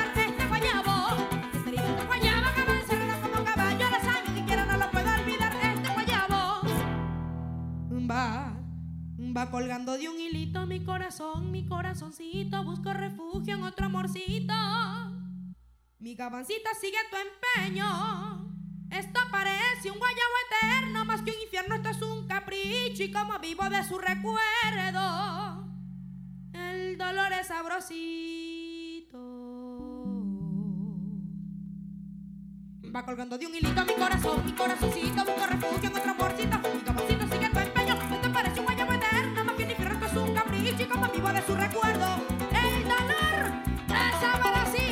Va, va colgando de un hilito mi corazón, mi corazoncito, busco refugio en otro amorcito. Mi gabancita sigue tu empeño, esto parece un guayabo eterno, más que un infierno, esto es un capricho y como vivo de su recuerdo, el dolor es sabrosito. Va colgando de un hilito mi corazón, mi corazoncito, busco refugio en otro amorcito. Mi gabancita sigue tu empeño, esto parece un guayabo eterno, más que un infierno, esto es un capricho y como vivo de su recuerdo, el dolor es sabrosito.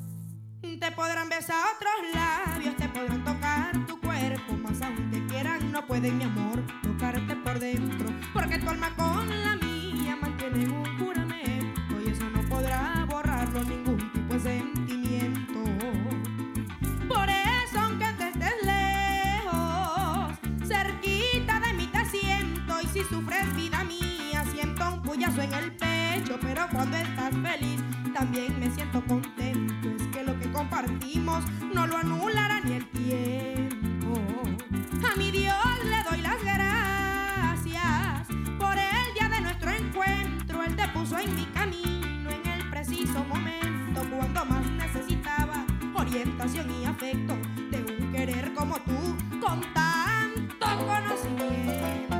Te podrán besar otros labios, te podrán tocar tu cuerpo, más aún te quieran no no puede, mi amor, tocarte por dentro, porque tu alma con la mía mantienen un juramento y eso no podrá borrarlo ningún tipo de sentimiento. Por eso, aunque te estés lejos, cerquita de mí te siento, y si sufres, vida mía, siento un puyazo en el pecho, pero cuando estás feliz también me siento contento. Es que lo que compartimos no lo anulará ni el tiempo. A mi Dios le doy las gracias por el día de nuestro encuentro. Él te puso en mi camino en el preciso momento, cuando más necesitaba orientación y afecto de un querer como tú, con tanto conocimiento.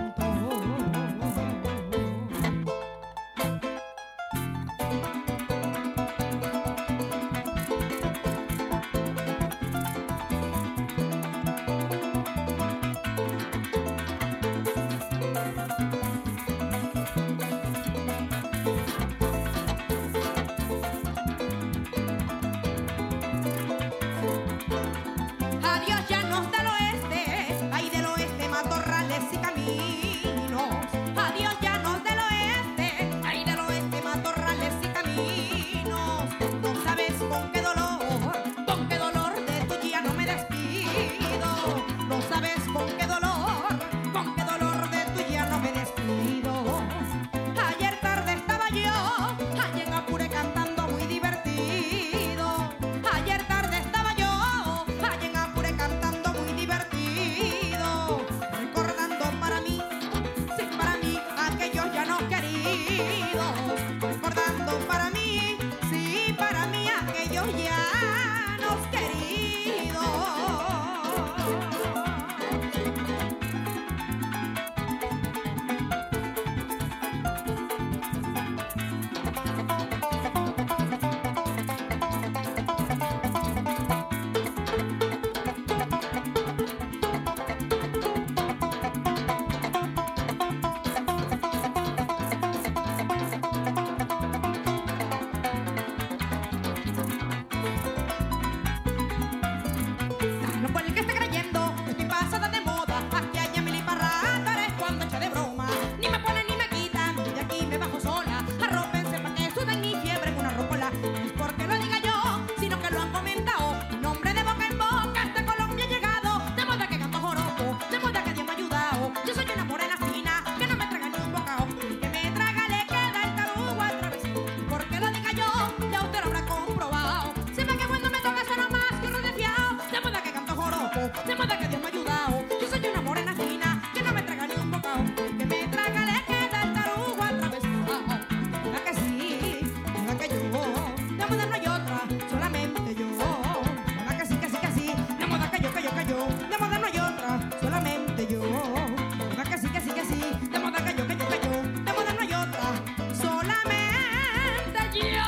Adiós llanos del oeste, ay del oeste, matorrales y caminos. Adiós llanos del oeste, ay del oeste, matorrales y caminos. No sabes con qué dolor, con qué dolor de tu ya no me despido. No sabes con qué dolor, con qué dolor de tu ya no me despido. Ayer tarde estaba yo, allí en Apure cantando muy divertido. Ayer tarde estaba yo, allí en Apure cantando muy divertido, recordando para mí, sí para mí, aquellos llanos queridos. Recordando para mí, sí para mí, aquellos llanos queridos. No por el que esté creyendo que estoy pasada de moda, aquí hay mil y parrátares cuando echa de broma. Ni me ponen ni me quitan, de aquí me bajo sola. Arrópense pa' que suden y fiebren una rocola. No es porque lo diga yo, sino que lo han comentado. Mi nombre de boca en boca hasta Colombia ha llegado. De moda que canto joropo, de moda que Dios me ha ayudado. Yo soy una morena fina que no me traga ni un bocao. El que me traga le queda el tarugo al través. Porque lo diga yo, ya usted lo habrá comprobado. Siempre que cuando me toca suena más que uno de fiao. De moda que canto joropo, de moda que Dios me ha ayudado. Yo soy una morena fina que no me traga ni un bocao. El que me traga le queda el tarugo al través. ¿Verdad que sí? ¿Verdad que yo? De moda no hay otra, solamente yo. ¿Verdad que sí, que sí, que sí? De moda que yo, que yo, que yo. De moda no hay otra, solamente yo. ¿Verdad que sí, que sí, que sí? De moda que yo, que yo, que yo. De moda no hay otra, solamente yo.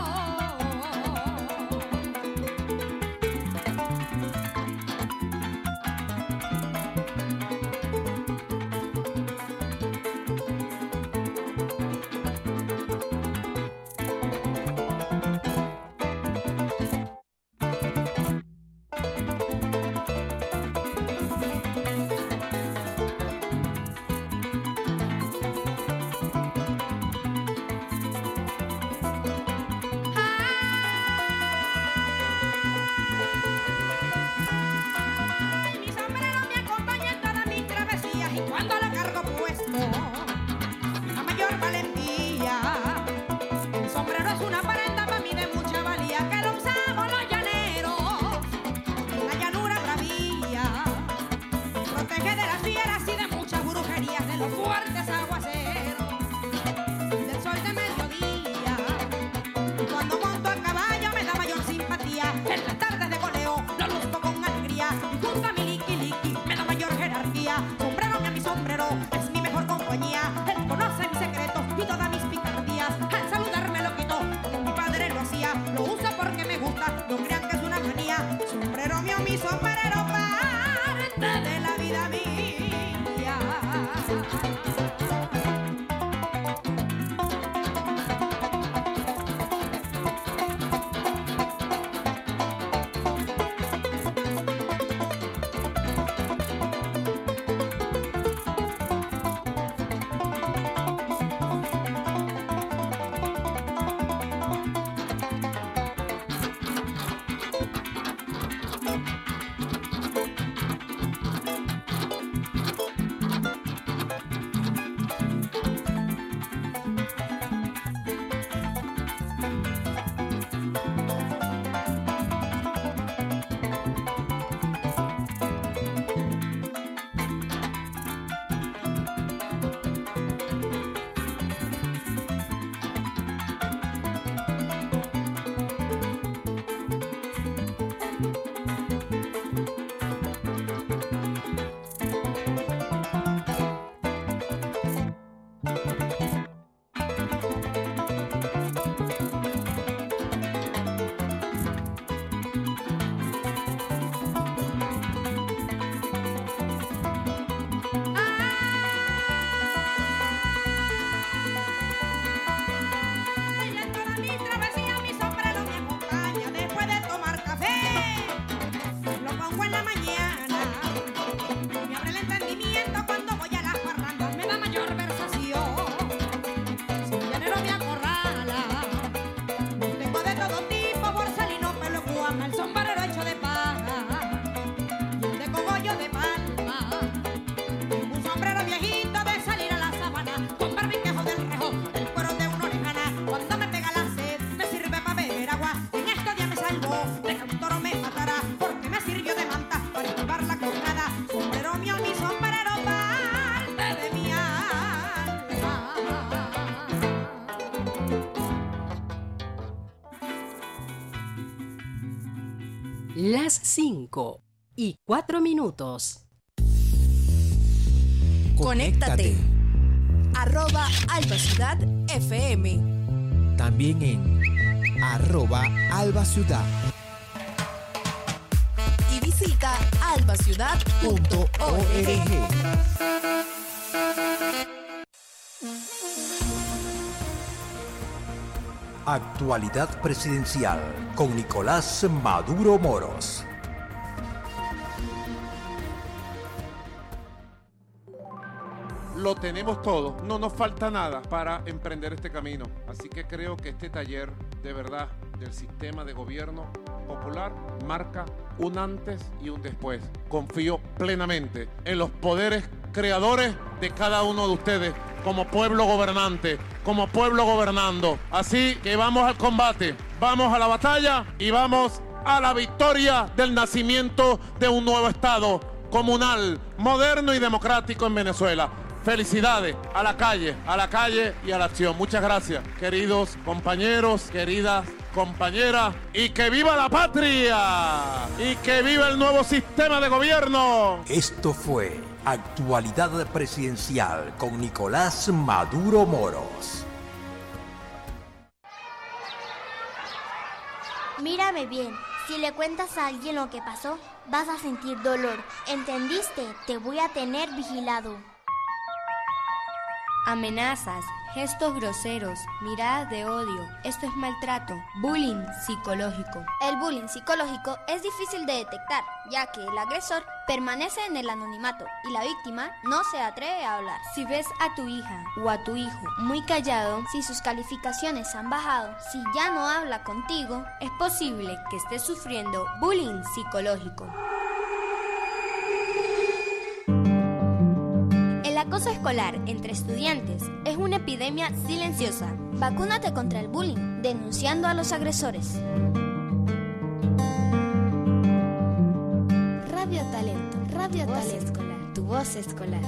Ay, mi sombrero me acompaña en todas mis travesías y cuando lo cargo puesto, la mayor valentía. El sombrero es una prenda para mí de mucha valía que lo usamos los llaneros en la llanura bravía. Protege de las fieras y de muchas brujerías, de los fuertes aguaceros, del sol de mediodía. Y cuando monto a caballo me da mayor simpatía. En las tardes de goleo lo luzco con alegría. Y junto a mi liqui liqui me da mayor jerarquía. Sombrero mi a mi sombrero es mi mejor compañía. Él conoce mis secretos y todas mis picardías. Al saludarme lo quito como mi padre lo hacía. Lo usa porque me gusta, no crean que es una manía. Sombrero mío, mi sombrero, parte de la vida mía. beber agua, en estos días me salvó de que un toro me matara, porque me sirvió de manta para esquivar la cornada. Sombrero mío, mi sombrero, parte de mi alma. Las cinco y cuatro minutos. Conéctate. Arroba Alba Ciudad F M. También en arroba Alba Ciudad. Y visita alba ciudad punto org. Actualidad presidencial con Nicolás Maduro Moros. Lo tenemos todo, no nos falta nada para emprender este camino. Así que creo que este taller, de verdad, del sistema de gobierno popular, marca un antes y un después. Confío plenamente en los poderes creadores de cada uno de ustedes, como pueblo gobernante, como pueblo gobernando. Así que vamos al combate, vamos a la batalla y vamos a la victoria del nacimiento de un nuevo Estado comunal, moderno y democrático en Venezuela. Felicidades, a la calle, a la calle y a la acción. Muchas gracias, queridos compañeros, queridas compañeras, y que viva la patria, y que viva el nuevo sistema de gobierno. Esto fue Actualidad Presidencial con Nicolás Maduro Moros. Mírame bien, si le cuentas a alguien lo que pasó, vas a sentir dolor. ¿Entendiste? Te voy a tener vigilado. Amenazas, gestos groseros, miradas de odio. Esto es maltrato, bullying psicológico. El bullying psicológico es difícil de detectar, ya que el agresor permanece en el anonimato y la víctima no se atreve a hablar. Si ves a tu hija o a tu hijo muy callado, si sus calificaciones han bajado, si ya no habla contigo, es posible que esté sufriendo bullying psicológico. El acoso escolar entre estudiantes es una epidemia silenciosa. Vacúnate contra el bullying, denunciando a los agresores. Radio Talento, Radio Tu voz Talento, escolar. Tu voz escolar.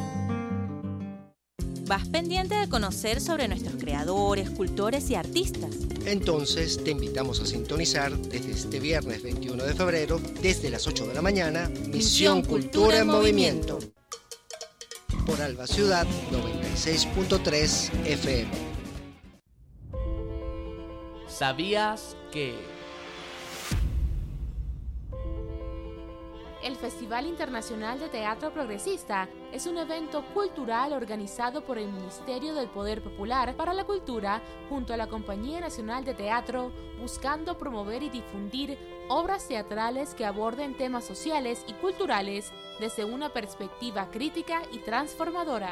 ¿Vas pendiente de conocer sobre nuestros creadores, cultores y artistas? Entonces te invitamos a sintonizar desde este viernes veintiuno de febrero, desde las ocho de la mañana, Misión, Misión Cultura, Cultura en Movimiento. movimiento. Por Alba Ciudad noventa y seis punto tres F M. ¿Sabías que? El Festival Internacional de Teatro Progresista es un evento cultural organizado por el Ministerio del Poder Popular para la Cultura junto a la Compañía Nacional de Teatro, buscando promover y difundir obras teatrales que aborden temas sociales y culturales desde una perspectiva crítica y transformadora.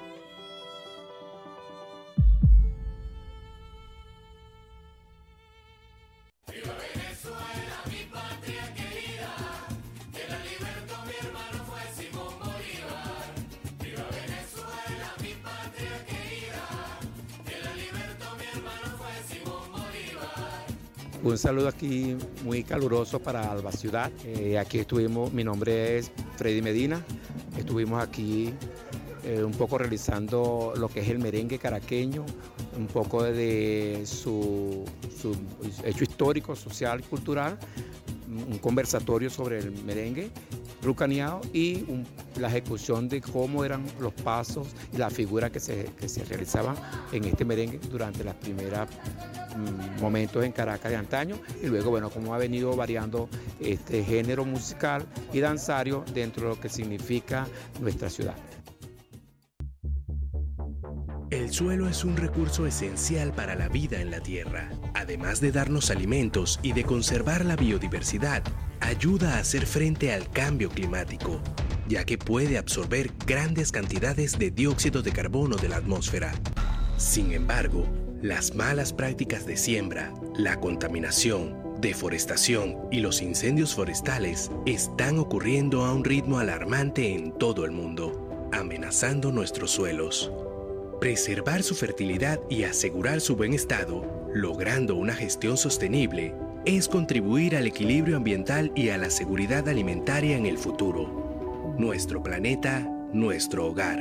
Un saludo aquí muy caluroso para Alba Ciudad. Eh, aquí estuvimos, mi nombre es Freddy Medina. Estuvimos aquí eh, un poco realizando lo que es el merengue caraqueño, un poco de su, su hecho histórico, social y cultural, un conversatorio sobre el merengue rucaneado y un, la ejecución de cómo eran los pasos y las figuras que se, que se realizaban en este merengue durante los primeros mm, momentos en Caracas de antaño y luego, bueno, cómo ha venido variando este género musical y danzario dentro de lo que significa nuestra ciudad. El suelo es un recurso esencial para la vida en la tierra. Además de darnos alimentos y de conservar la biodiversidad, ayuda a hacer frente al cambio climático, ya que puede absorber grandes cantidades de dióxido de carbono de la atmósfera. Sin embargo, las malas prácticas de siembra, la contaminación, deforestación y los incendios forestales están ocurriendo a un ritmo alarmante en todo el mundo, amenazando nuestros suelos. Preservar su fertilidad y asegurar su buen estado, logrando una gestión sostenible, es contribuir al equilibrio ambiental y a la seguridad alimentaria en el futuro. Nuestro planeta, nuestro hogar.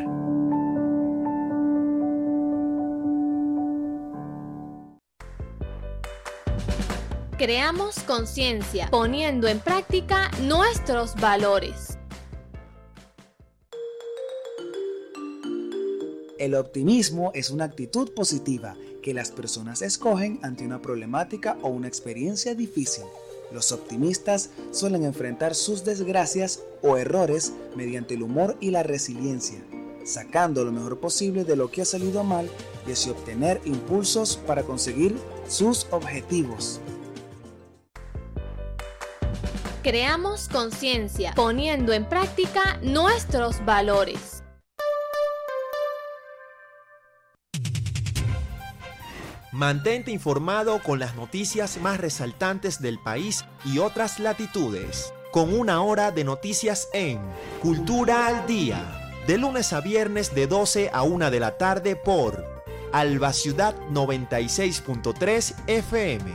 Creamos conciencia, poniendo en práctica nuestros valores. El optimismo es una actitud positiva que las personas escogen ante una problemática o una experiencia difícil. Los optimistas suelen enfrentar sus desgracias o errores mediante el humor y la resiliencia, sacando lo mejor posible de lo que ha salido mal y así obtener impulsos para conseguir sus objetivos. Creamos conciencia, poniendo en práctica nuestros valores. Mantente informado con las noticias más resaltantes del país y otras latitudes, con una hora de noticias en Cultura al Día, de lunes a viernes de doce a una de la tarde por Alba Ciudad noventa y seis punto tres F M.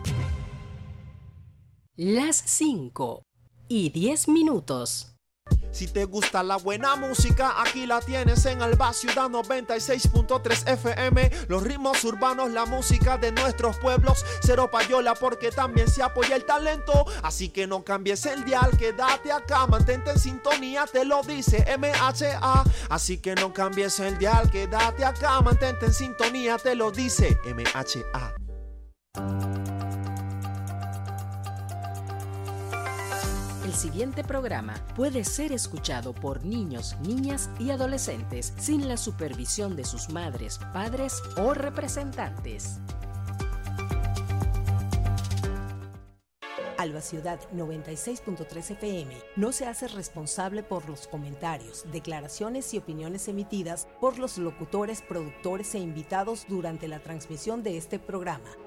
Las cinco y diez minutos. Si te gusta la buena música, aquí la tienes en Alba Ciudad noventa y seis punto tres F M. Los ritmos urbanos, la música de nuestros pueblos. Cero payola porque también se apoya el talento. Así que no cambies el dial, quédate acá, mantente en sintonía, te lo dice M H A. Así que no cambies el dial, quédate acá, mantente en sintonía, te lo dice M H A. El siguiente programa puede ser escuchado por niños, niñas y adolescentes sin la supervisión de sus madres, padres o representantes. Alba Ciudad noventa y seis punto tres F M no se hace responsable por los comentarios, declaraciones y opiniones emitidas por los locutores, productores e invitados durante la transmisión de este programa.